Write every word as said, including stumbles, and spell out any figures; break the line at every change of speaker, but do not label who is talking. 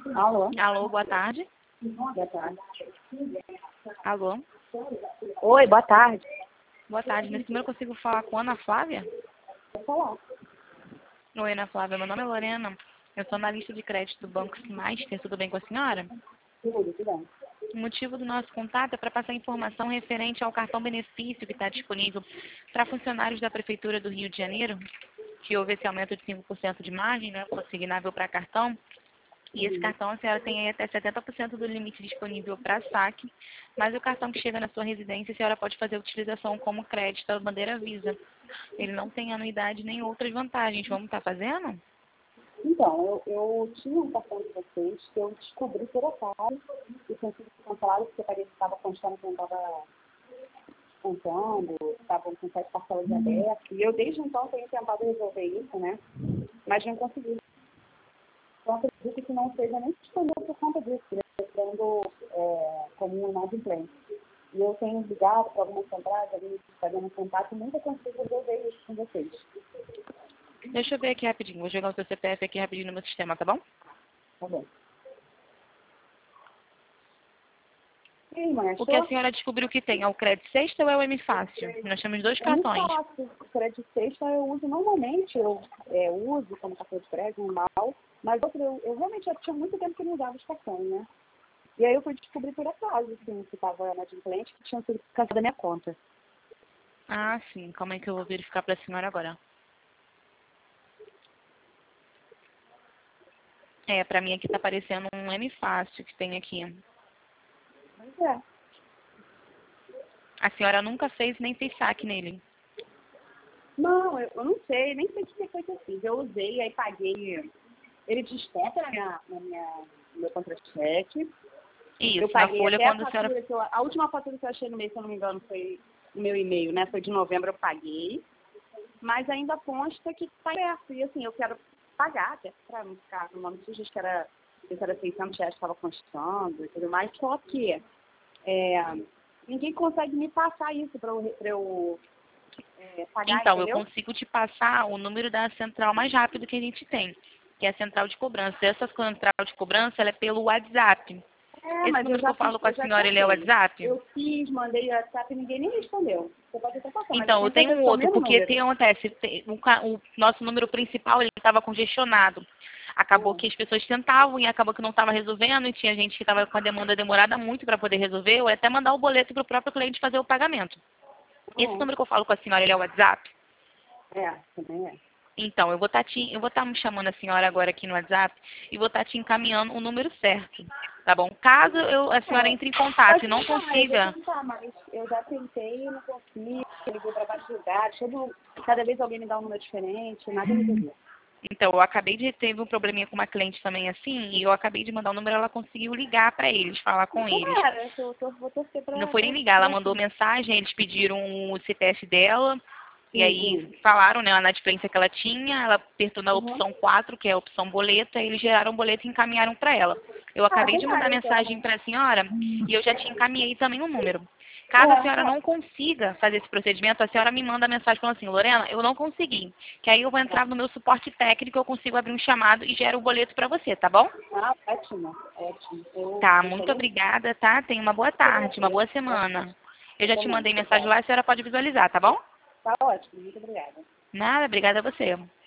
Alô?
Alô, boa tarde.
Boa tarde.
Alô?
Oi, boa tarde.
Boa tarde. Nesse número eu consigo falar com a Ana Flávia?
Vou falar.
Oi, Ana Flávia. Meu nome é Lorena. Eu sou analista de crédito do Banco Master. Tudo bem com a senhora?
Tudo, tudo bem.
O motivo do nosso contato é para passar informação referente ao cartão benefício que está disponível para funcionários da Prefeitura do Rio de Janeiro, que houve esse aumento de cinco por cento de margem, né, consignável para cartão. E esse cartão a senhora tem aí até setenta por cento do limite disponível para saque, mas o cartão que chega na sua residência, a senhora pode fazer a utilização como crédito da bandeira Visa. Ele não tem anuidade nem outras vantagens. Vamos estar fazendo?
Então, eu, eu tinha um cartão de vocês que eu descobri por acaso e tinha sido cancelado porque parecia que estava constando que não estava contando, estavam com sete parcelas abertas. E eu desde então tenho tentado resolver isso, né? Mas não consegui. Então, acredito que não seja nem disponível por conta disso, né? Sendo é, como um inadimplente. E eu tenho ligado para algumas centrais, ali fazendo contato, e nunca consigo resolver isso com vocês.
Deixa eu ver aqui rapidinho. Vou jogar o seu C P F aqui rapidinho no meu sistema, tá bom?
Tá bom. Sim, mas
O que a senhora descobriu que tem? É o crédito sexta ou é o M Fácil? Nós temos dois cartões.
O crédito sexta eu uso normalmente, eu é, uso como cartão de crédito normal, mas outro, eu, eu realmente já tinha muito tempo que não usava os cartões, né? E aí eu fui descobrir por acaso, assim, que estava na adimplente, que tinha sido cancelado da minha conta.
Ah, sim. Calma aí que eu vou verificar para a senhora agora. É, para mim aqui tá aparecendo um M Fácil que tem aqui.
Pois é.
A senhora nunca fez nem fez saque nele.
Não, eu, eu não sei, nem sei o que foi que eu fiz. Eu usei, aí paguei, ele desconta na minha, na minha, no meu contra-cheque.
Isso,
Eu
na
paguei
folha
até
quando
a
a senhora...
fatura que eu, a última fatura que eu achei no mês, se eu não me engano, foi no meu e-mail, né? Foi de novembro, eu paguei. Mas ainda consta que está aberto. E assim, eu quero pagar, até para não ficar no nome sujo, acho que era, que era seiscentos reais que estava constando e tudo mais. Só que é, ninguém consegue me passar isso para eu, pra eu é, pagar,
Então, eu
entendeu?
consigo te passar o número da central mais rápido que a gente tem, que é a central de cobrança. Essa central de cobrança, ela é pelo WhatsApp.
É,
Esse
mas eu
número que
já
eu falo
fiz,
com a
eu já
senhora, ele é o
tentei.
WhatsApp?
Eu fiz, mandei o WhatsApp e ninguém nem respondeu. Você pode até passar, mas eu
Então, eu
tenho
tenho
certeza
um
que é o
outro,
mesmo
porque o
número.
que acontece? Tem- O, ca- o nosso número principal, ele estava congestionado. Acabou
Hum.
que as pessoas tentavam e acabou que não estava resolvendo e tinha gente que estava com a demanda demorada muito para poder resolver ou até mandar o boleto para o próprio cliente fazer o pagamento. Esse
Hum.
número que eu falo com a senhora, ele é o WhatsApp?
É, também é.
Então, eu vou estar te, eu vou estar me chamando a senhora agora aqui no WhatsApp e vou estar te encaminhando o número certo, tá bom? Caso eu, a senhora
É,
entre em contato
pode
e não
tentar, eu vou
consiga,
tentar, mas eu já tentei e não consigo. Liguei para vários lugares, todo, cada vez alguém me dá um número diferente, nada resolveu.
então, eu acabei de ter um probleminha com uma cliente também assim, e eu acabei de mandar o número, ela conseguiu ligar para eles, falar com eles.
Cara, eu tô, tô, vou torcer
Não
para
foi nem ligar, ela
pra
mandou
assim.
mensagem, eles pediram o C P F dela, e
Sim,
aí
sim.
falaram, né, a inadimplência que ela tinha, ela apertou na
Uhum.
opção quatro, que é a opção boleta, e eles geraram o boleto e encaminharam para ela. Eu
Ah,
acabei de
legal,
mandar
então,
mensagem
né?
para a senhora e eu já te encaminhei também o número. Caso a
É,
senhora não consiga fazer esse procedimento, a senhora me manda mensagem falando assim, Lorena, eu não consegui. Que aí eu vou entrar no meu suporte técnico, eu consigo abrir um chamado e gero o boleto para você, tá bom?
ah, ótimo, ótimo. Eu
Tá, muito
gostaria muito
obrigada, tá? Tenha uma boa
de
tarde, uma
agradecer.
boa semana. Eu já te
Também,
mandei mensagem lá,
obrigada.
a senhora pode visualizar, tá bom?
Tá ótimo, muito obrigada.
Nada, obrigada a você.